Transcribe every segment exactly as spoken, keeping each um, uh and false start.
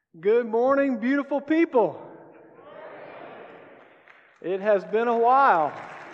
Good morning, beautiful people. It has been a while.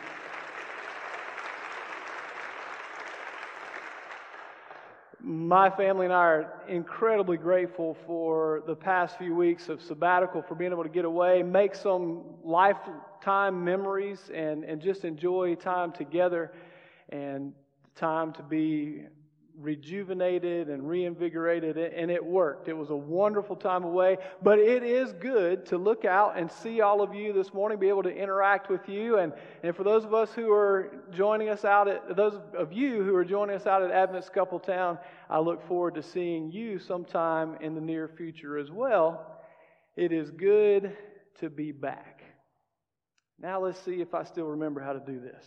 My family and I are incredibly grateful for the past few weeks of sabbatical, for being able to get away, make some lifetime memories, and, and just enjoy time together and time to be rejuvenated and reinvigorated, and it worked. It was a wonderful time away, but it is good to look out and see all of you this morning, be able to interact with you, and, and for those of us who are joining us out at, those of you who are joining us out at Advent Scuffletown, I look forward to seeing you sometime in the near future as well. It is good to be back. Now let's see if I still remember how to do this.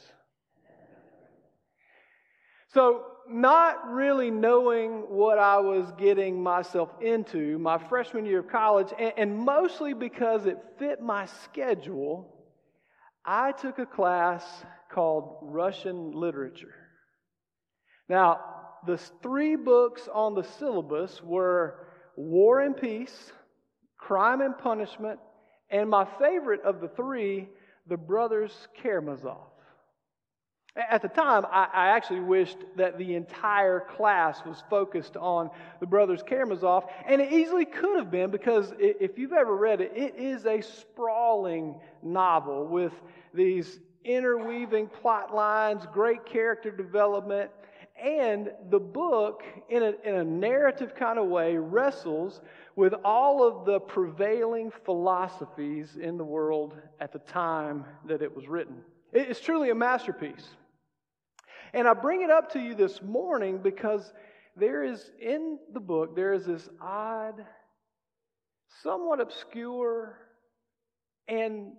So, not really knowing what I was getting myself into my freshman year of college, and, and mostly because it fit my schedule, I took a class called Russian Literature. Now, the three books on the syllabus were War and Peace, Crime and Punishment, and my favorite of the three, The Brothers Karamazov. At the time, I, I actually wished that the entire class was focused on the Brothers Karamazov, and it easily could have been, because if you've ever read it, it is a sprawling novel with these interweaving plot lines, great character development, and the book, in a, in a narrative kind of way, wrestles with all of the prevailing philosophies in the world at the time that it was written. It's truly a masterpiece. And I bring it up to you this morning because there is, in the book, there is this odd, somewhat obscure, and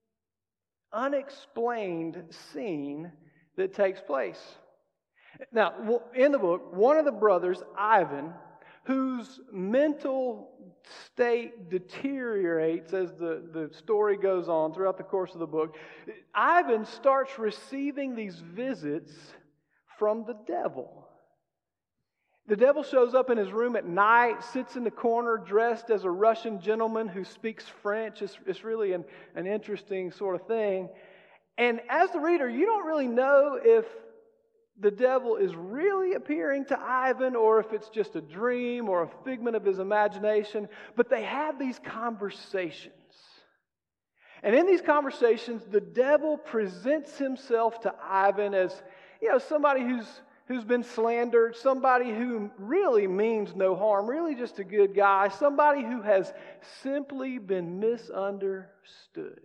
unexplained scene that takes place. Now, in the book, one of the brothers, Ivan, whose mental state deteriorates as the, the story goes on throughout the course of the book, Ivan starts receiving these visits from the devil. The devil shows up in his room at night, sits in the corner dressed as a Russian gentleman who speaks French. It's, it's really an, an interesting sort of thing. And as the reader, you don't really know if the devil is really appearing to Ivan or if it's just a dream or a figment of his imagination. But they have these conversations. And in these conversations, the devil presents himself to Ivan as, you know, somebody who's who's been slandered, somebody who really means no harm, really just a good guy, somebody who has simply been misunderstood.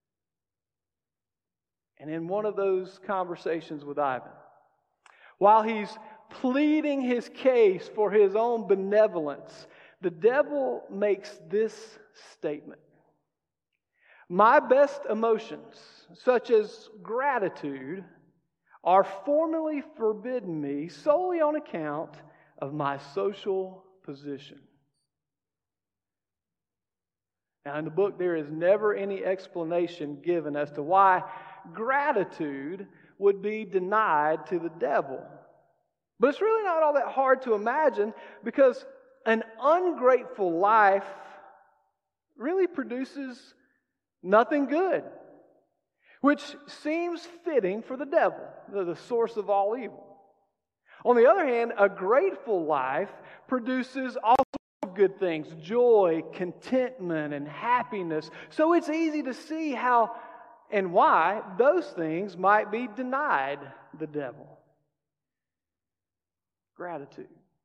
And in one of those conversations with Ivan, while he's pleading his case for his own benevolence, the devil makes this statement: "My best emotions, such as gratitude, are formally forbidden me solely on account of my social position." Now, in the book, there is never any explanation given as to why gratitude would be denied to the devil. But it's really not all that hard to imagine, because an ungrateful life really produces nothing good, which seems fitting for the devil, the source of all evil. On the other hand, a grateful life produces all sorts of good things: joy, contentment, and happiness. So it's easy to see how and why those things might be denied the devil. Gratitude.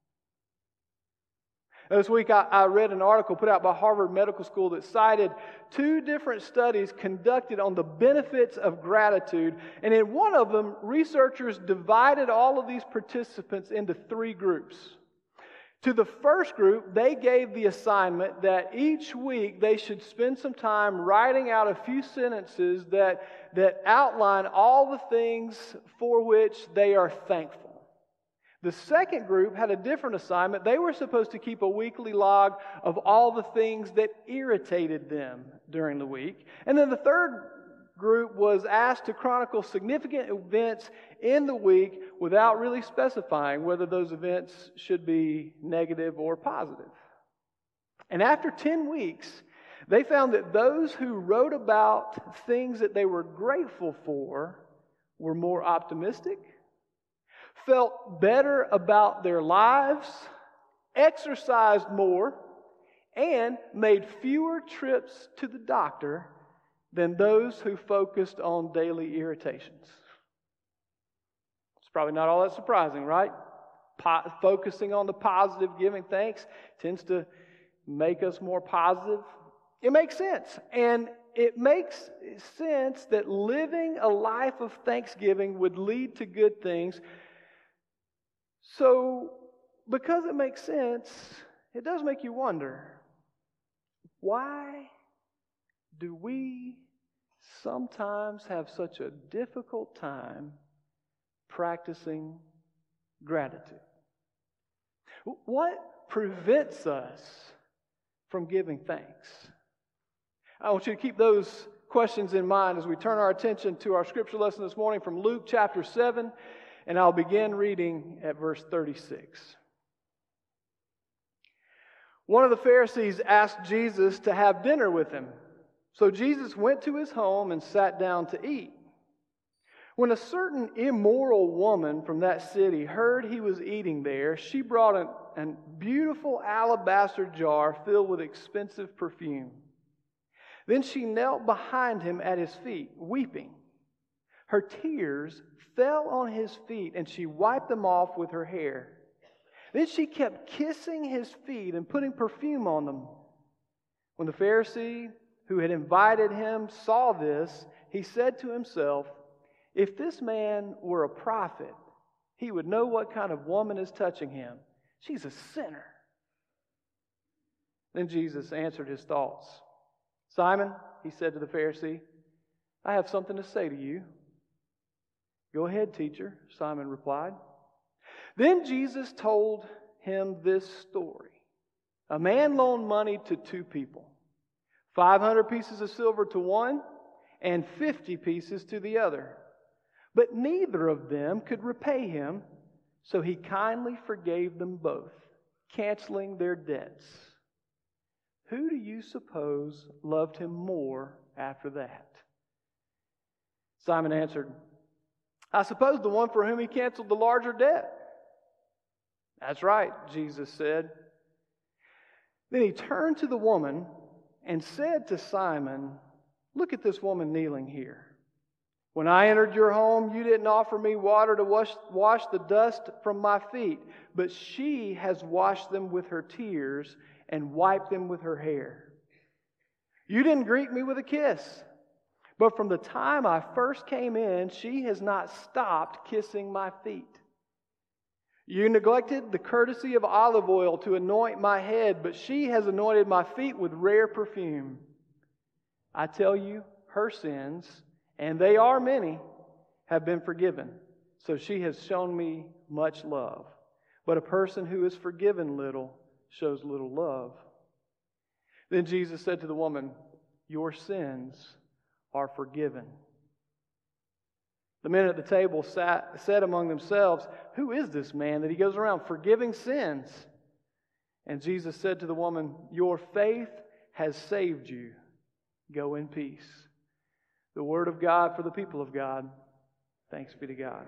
This week I, I read an article put out by Harvard Medical School that cited two different studies conducted on the benefits of gratitude. And in one of them, researchers divided all of these participants into three groups. To the first group, they gave the assignment that each week they should spend some time writing out a few sentences that, that outline all the things for which they are thankful. The second group had a different assignment. They were supposed to keep a weekly log of all the things that irritated them during the week. And then the third group was asked to chronicle significant events in the week without really specifying whether those events should be negative or positive. And after ten weeks, they found that those who wrote about things that they were grateful for were more optimistic, felt better about their lives, exercised more, and made fewer trips to the doctor than those who focused on daily irritations. It's probably not all that surprising, right? Po- focusing on the positive, giving thanks, tends to make us more positive. It makes sense. And it makes sense that living a life of thanksgiving would lead to good things. So, because it makes sense, it does make you wonder, why do we sometimes have such a difficult time practicing gratitude? What prevents us from giving thanks? I want you to keep those questions in mind as we turn our attention to our scripture lesson this morning from Luke chapter seven, and I'll begin reading at verse thirty-six. One of the Pharisees asked Jesus to have dinner with him. So Jesus went to his home and sat down to eat. When a certain immoral woman from that city heard he was eating there, she brought a an beautiful alabaster jar filled with expensive perfume. Then she knelt behind him at his feet, weeping. Her tears fell on his feet, and she wiped them off with her hair. Then she kept kissing his feet and putting perfume on them. When the Pharisee who had invited him saw this, he said to himself, "If this man were a prophet, he would know what kind of woman is touching him. She's a sinner." Then Jesus answered his thoughts. "Simon," he said to the Pharisee, "I have something to say to you." "Go ahead, teacher," Simon replied. Then Jesus told him this story. A man loaned money to two people, five hundred pieces of silver to one and fifty pieces to the other. But neither of them could repay him, so he kindly forgave them both, canceling their debts. Who do you suppose loved him more after that? Simon answered, "I suppose the one for whom he canceled the larger debt." "That's right," Jesus said. Then he turned to the woman and said to Simon, "Look at this woman kneeling here. When I entered your home, you didn't offer me water to wash, wash the dust from my feet, but she has washed them with her tears and wiped them with her hair. You didn't greet me with a kiss, but from the time I first came in, she has not stopped kissing my feet. You neglected the courtesy of olive oil to anoint my head, but she has anointed my feet with rare perfume. I tell you, her sins, and they are many, have been forgiven, so she has shown me much love. But a person who is forgiven little shows little love." Then Jesus said to the woman, "Your sins are forgiven." The men at the table sat, said among themselves, "Who is this man that he goes around forgiving sins?" And Jesus said to the woman, "Your faith has saved you. Go in peace." The word of God for the people of God. Thanks be to God.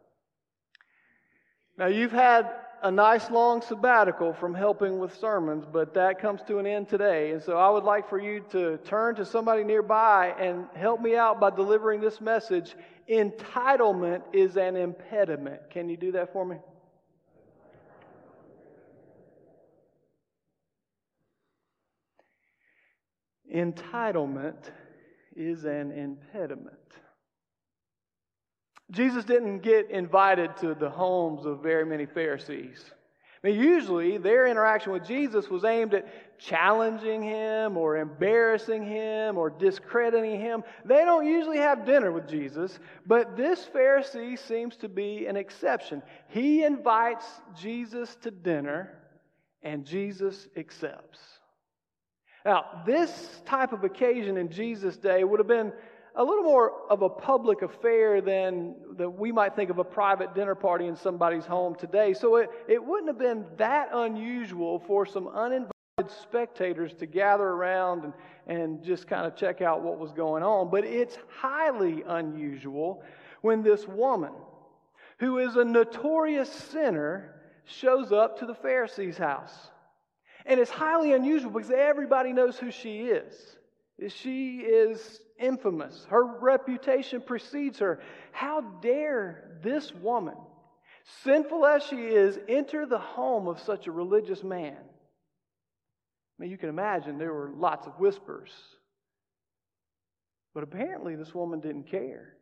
Now, you've had a nice long sabbatical from helping with sermons, but that comes to an end today. And so I would like for you to turn to somebody nearby and help me out by delivering this message. Entitlement is an impediment. Can you do that for me? Entitlement is an impediment. Jesus didn't get invited to the homes of very many Pharisees. I mean, usually their interaction with Jesus was aimed at challenging him or embarrassing him or discrediting him. They don't usually have dinner with Jesus, but this Pharisee seems to be an exception. He invites Jesus to dinner, and Jesus accepts. Now, this type of occasion in Jesus' day would have been a little more of a public affair than that we might think of a private dinner party in somebody's home today. So it, it wouldn't have been that unusual for some uninvited spectators to gather around and, and just kind of check out what was going on. But it's highly unusual when this woman, who is a notorious sinner, shows up to the Pharisees' house. And it's highly unusual because everybody knows who she is. She is infamous. Her reputation precedes her. How dare this woman, sinful as she is, enter the home of such a religious man? I mean, you can imagine there were lots of whispers. But apparently this woman didn't care.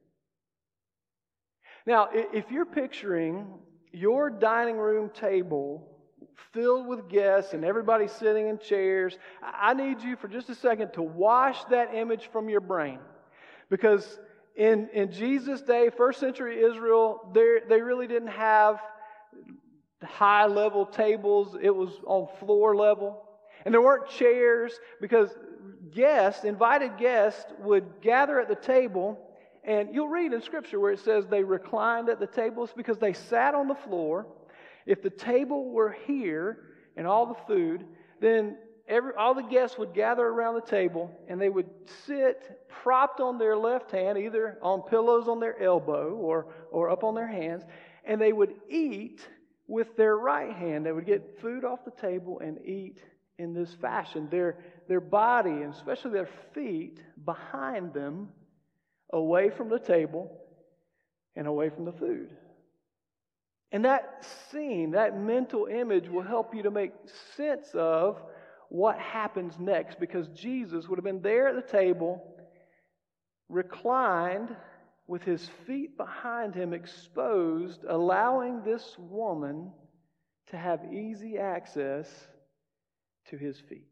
Now, if you're picturing your dining room table filled with guests and everybody sitting in chairs, I need you for just a second to wash that image from your brain. Because in, in Jesus' day, first century Israel, they really didn't have high-level tables. It was on floor level. And there weren't chairs because guests, invited guests, would gather at the table. And you'll read in Scripture where it says they reclined at the tables because they sat on the floor. If the table were here and all the food, then every, all the guests would gather around the table and they would sit propped on their left hand, either on pillows on their elbow or, or up on their hands, and they would eat with their right hand. They would get food off the table and eat in this fashion. Their, their body, and especially their feet, behind them, away from the table and away from the food. And that scene, that mental image will help you to make sense of what happens next, because Jesus would have been there at the table, reclined with his feet behind him exposed, allowing this woman to have easy access to his feet.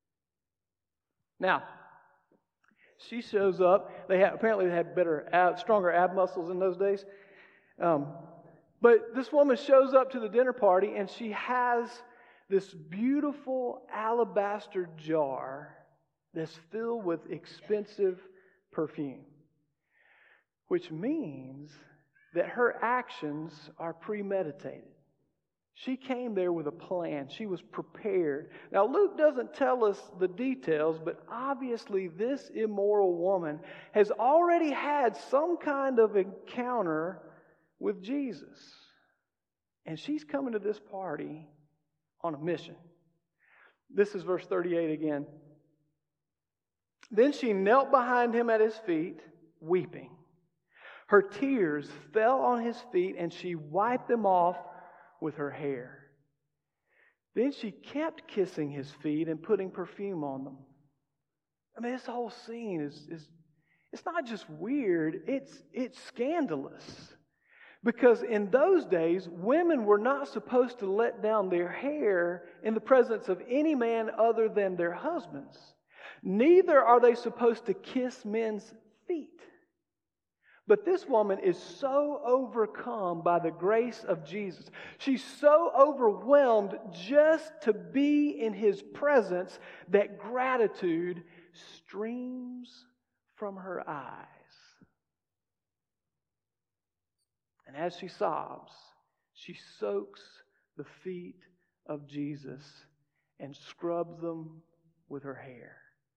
Now, she shows up. They had, apparently they had better, ab, stronger ab muscles in those days. Um, but this woman shows up to the dinner party, and she has this beautiful alabaster jar that's filled with expensive perfume, which means that her actions are premeditated. She came there with a plan. She was prepared. Now, Luke doesn't tell us the details, but obviously this immoral woman has already had some kind of encounter with Jesus. And she's coming to this party on a mission. This is verse thirty-eight again. Then she knelt behind him at his feet, weeping. Her tears fell on his feet, and she wiped them off with her hair. Then she kept kissing his feet and putting perfume on them. I mean, this whole scene is, is it's not just weird, it's, it's scandalous. Because in those days, women were not supposed to let down their hair in the presence of any man other than their husbands. Neither are they supposed to kiss men's feet. But this woman is so overcome by the grace of Jesus. She's so overwhelmed just to be in his presence that gratitude streams from her eyes. And as she sobs, she soaks the feet of Jesus and scrubs them with her hair.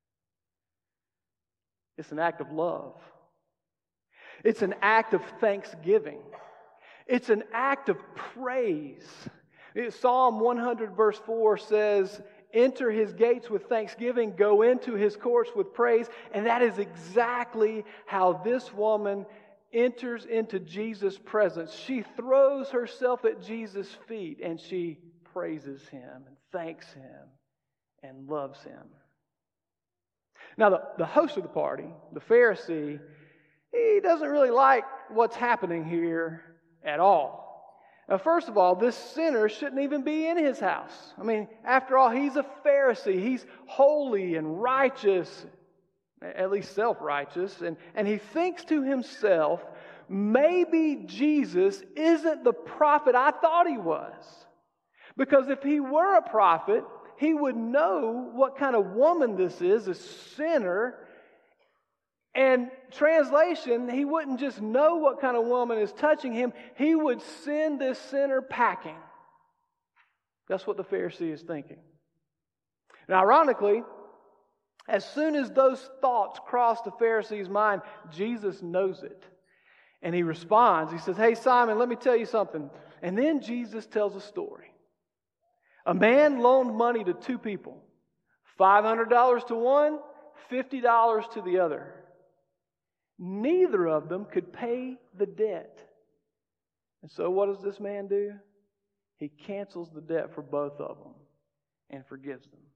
It's an act of love. It's an act of thanksgiving. It's an act of praise. Psalm one hundred verse four says, "Enter his gates with thanksgiving, go into his courts with praise." And that is exactly how this woman enters into Jesus' presence. She throws herself at Jesus' feet and she praises him and thanks him and loves him. Now, the, the host of the party, the Pharisee, he doesn't really like what's happening here at all. Now, first of all, this sinner shouldn't even be in his house. I mean, after all, he's a Pharisee. He's holy and righteous, at least self-righteous, and, and he thinks to himself, maybe Jesus isn't the prophet I thought he was. Because if he were a prophet, he would know what kind of woman this is, a sinner. And translation, he wouldn't just know what kind of woman is touching him, he would send this sinner packing. That's what the Pharisee is thinking. And ironically, as soon as those thoughts cross the Pharisee's mind, Jesus knows it. And he responds. He says, "Hey, Simon, let me tell you something." And then Jesus tells a story. A man loaned money to two people. five hundred dollars to one, fifty dollars to the other. Neither of them could pay the debt. And so what does this man do? He cancels the debt for both of them and forgives them.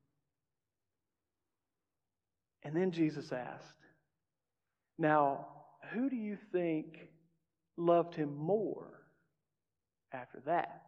And then Jesus asked, "Now, who do you think loved him more after that?"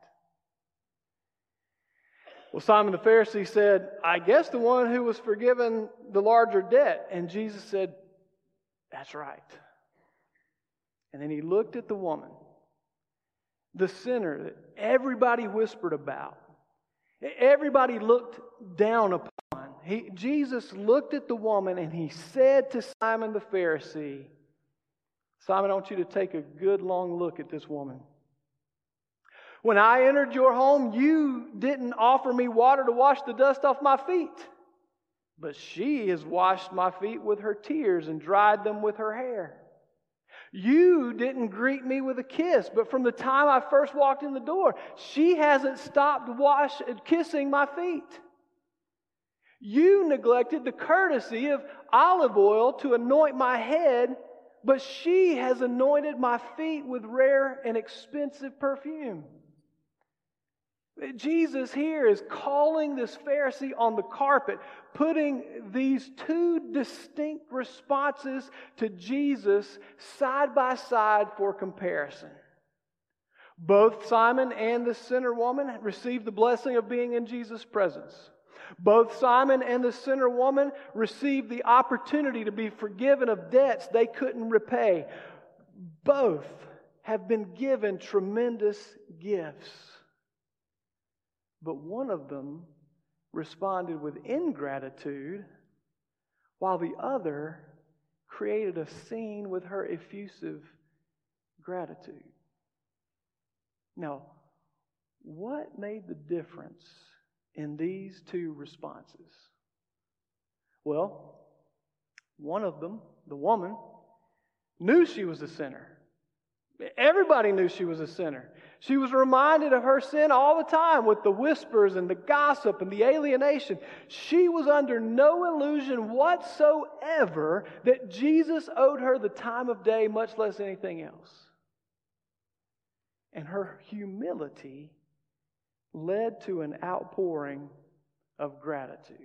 Well, Simon the Pharisee said, "I guess the one who was forgiven the larger debt." And Jesus said, "That's right." And then he looked at the woman, the sinner that everybody whispered about, everybody looked down upon. He, Jesus looked at the woman and he said to Simon the Pharisee, "Simon, I want you to take a good long look at this woman. When I entered your home, you didn't offer me water to wash the dust off my feet. But she has washed my feet with her tears and dried them with her hair. You didn't greet me with a kiss, but from the time I first walked in the door, she hasn't stopped wash, kissing my feet. You neglected the courtesy of olive oil to anoint my head, but she has anointed my feet with rare and expensive perfume." Jesus here is calling this Pharisee on the carpet, putting these two distinct responses to Jesus side by side for comparison. Both Simon and the sinner woman received the blessing of being in Jesus' presence. Both Simon and the sinner woman received the opportunity to be forgiven of debts they couldn't repay. Both have been given tremendous gifts. But one of them responded with ingratitude, while the other created a scene with her effusive gratitude. Now, what made the difference in these two responses? Well, one of them, the woman, knew she was a sinner. Everybody knew she was a sinner. She was reminded of her sin all the time with the whispers and the gossip and the alienation. She was under no illusion whatsoever that Jesus owed her the time of day, much less anything else. And her humility led to an outpouring of gratitude.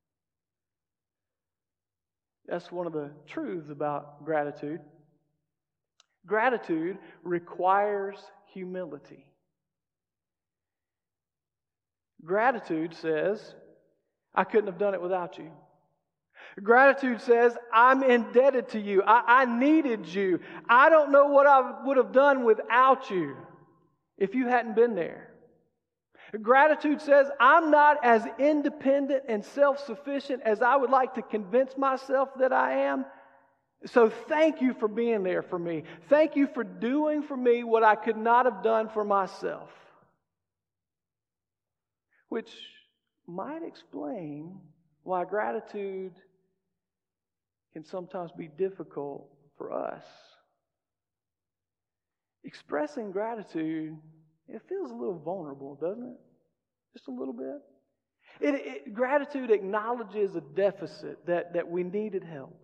That's one of the truths about gratitude. Gratitude requires humility. Gratitude says, "I couldn't have done it without you." Gratitude says, "I'm indebted to you. I, I needed you. I don't know what I would have done without you if you hadn't been there." Gratitude says, "I'm not as independent and self-sufficient as I would like to convince myself that I am. So thank you for being there for me. Thank you for doing for me what I could not have done for myself." Which might explain why gratitude can sometimes be difficult for us. Expressing gratitude, it feels a little vulnerable, doesn't it? Just a little bit. It, it, gratitude acknowledges a deficit that, that we needed help.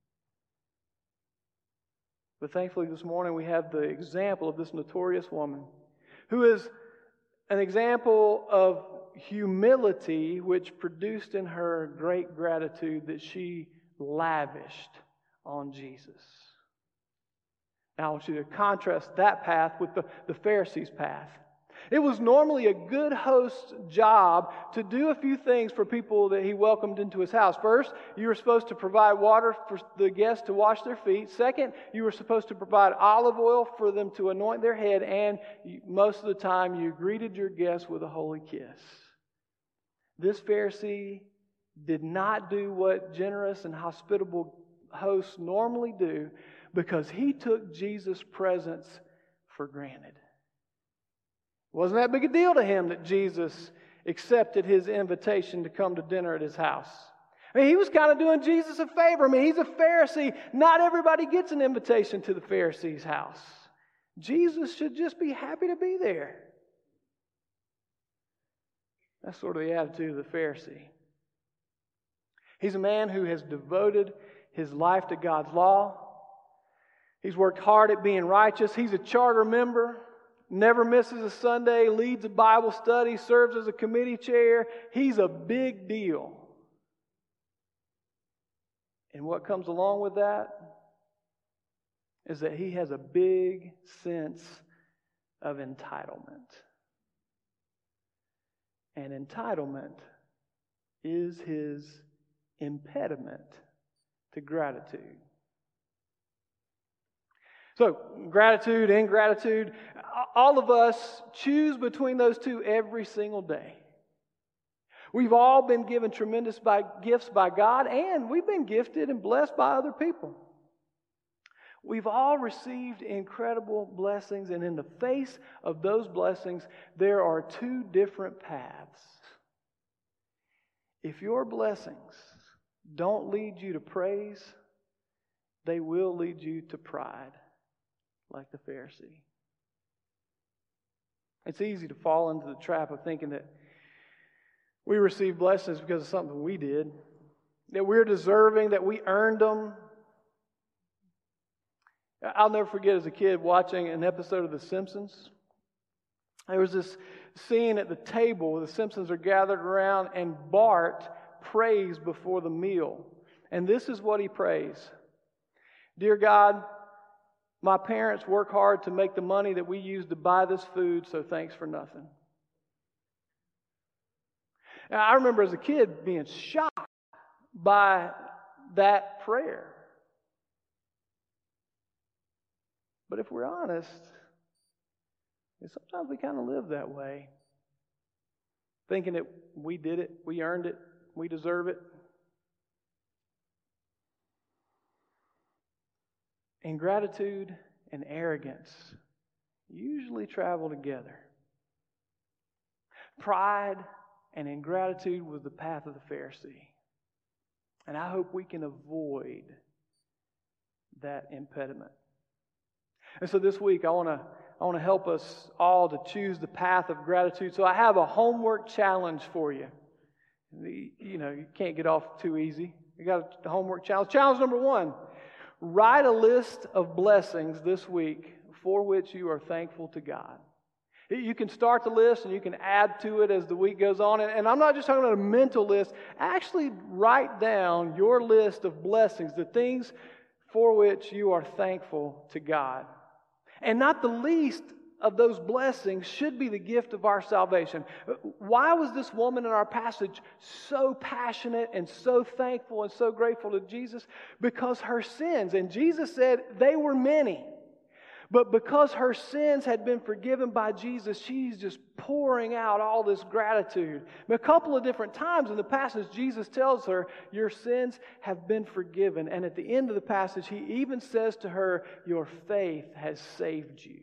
But thankfully this morning we have the example of this notorious woman who is an example of humility which produced in her great gratitude that she lavished on Jesus. Now I want you to contrast that path with the, the Pharisees' path. It was normally a good host's job to do a few things for people that he welcomed into his house. First, you were supposed to provide water for the guests to wash their feet. Second, you were supposed to provide olive oil for them to anoint their head. And most of the time, you greeted your guests with a holy kiss. This Pharisee did not do what generous and hospitable hosts normally do because he took Jesus' presence for granted. It wasn't that big a deal to him that Jesus accepted his invitation to come to dinner at his house. I mean, he was kind of doing Jesus a favor. I mean, he's a Pharisee. Not everybody gets an invitation to the Pharisee's house. Jesus should just be happy to be there. That's sort of the attitude of the Pharisee. He's a man who has devoted his life to God's law. He's worked hard at being righteous. He's a charter member, never misses a Sunday, leads a Bible study, serves as a committee chair. He's a big deal. And what comes along with that is that he has a big sense of entitlement. And entitlement is his impediment to gratitude. So, gratitude, ingratitude, all of us choose between those two every single day. We've all been given tremendous by, gifts by God, and we've been gifted and blessed by other people. We've all received incredible blessings, and in the face of those blessings, there are two different paths. If your blessings don't lead you to praise, they will lead you to pride, like the Pharisee. It's easy to fall into the trap of thinking that we receive blessings because of something we did, that we're deserving, that we earned them. I'll never forget as a kid watching an episode of The Simpsons. There was this scene at the table where the Simpsons are gathered around and Bart prays before the meal. And this is what he prays. Dear God, my parents work hard to make the money that we use to buy this food, so thanks for nothing. Now, I remember as a kid being shocked by that prayer. But if we're honest, sometimes we kind of live that way, thinking that we did it, we earned it, we deserve it. Ingratitude and arrogance usually travel together. Pride and ingratitude was the path of the Pharisee. And I hope we can avoid that impediment. And so this week I want to I want to help us all to choose the path of gratitude. So I have a homework challenge for you. The, you know, you can't get off too easy. You got a homework challenge. Challenge number one. Write a list of blessings this week for which you are thankful to God. You can start the list and you can add to it as the week goes on. And I'm not just talking about a mental list. Actually write down your list of blessings, the things for which you are thankful to God. And not the least of those blessings should be the gift of our salvation. Why was this woman in our passage so passionate and so thankful and so grateful to Jesus? Because her sins, and Jesus said they were many, but because her sins had been forgiven by Jesus, she's just pouring out all this gratitude. A couple of different times in the passage, Jesus tells her, your sins have been forgiven. And at the end of the passage, he even says to her, your faith has saved you.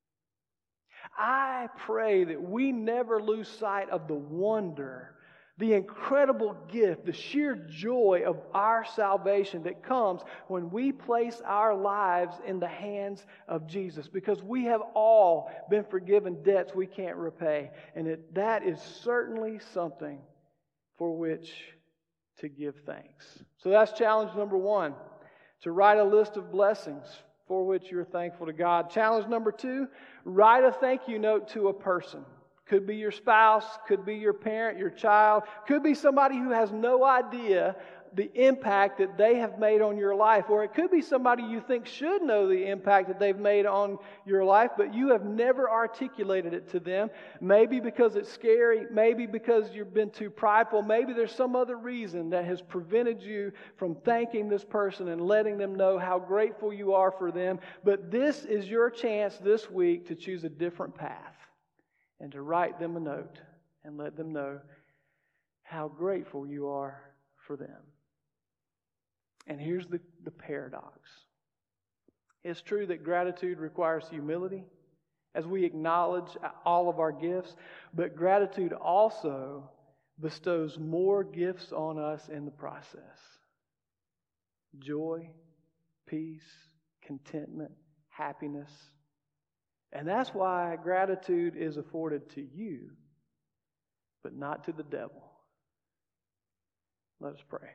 I pray that we never lose sight of the wonder, the incredible gift, the sheer joy of our salvation that comes when we place our lives in the hands of Jesus. Because we have all been forgiven debts we can't repay. And it, that is certainly something for which to give thanks. So that's challenge number one, to write a list of blessings for which you're thankful to God. Challenge number two, write a thank you note to a person. Could be your spouse, could be your parent, your child, could be somebody who has no idea the impact that they have made on your life, or it could be somebody you think should know the impact that they've made on your life, but you have never articulated it to them. Maybe because it's scary, maybe because you've been too prideful, maybe there's some other reason that has prevented you from thanking this person and letting them know how grateful you are for them. But this is your chance this week to choose a different path and to write them a note and let them know how grateful you are for them. And here's the, the paradox. It's true that gratitude requires humility, as we acknowledge all of our gifts, but gratitude also bestows more gifts on us in the process. Joy, peace, contentment, happiness. And that's why gratitude is afforded to you, but not to the devil. Let us pray.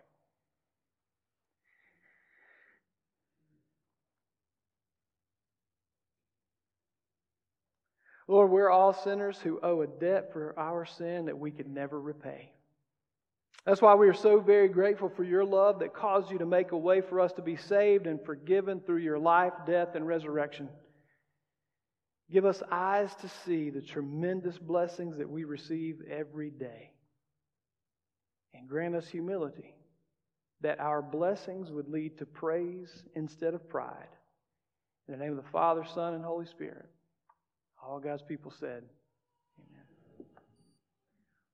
Lord, we're all sinners who owe a debt for our sin that we could never repay. That's why we are so very grateful for your love that caused you to make a way for us to be saved and forgiven through your life, death, and resurrection. Give us eyes to see the tremendous blessings that we receive every day. And grant us humility that our blessings would lead to praise instead of pride. In the name of the Father, Son, and Holy Spirit. All God's people said,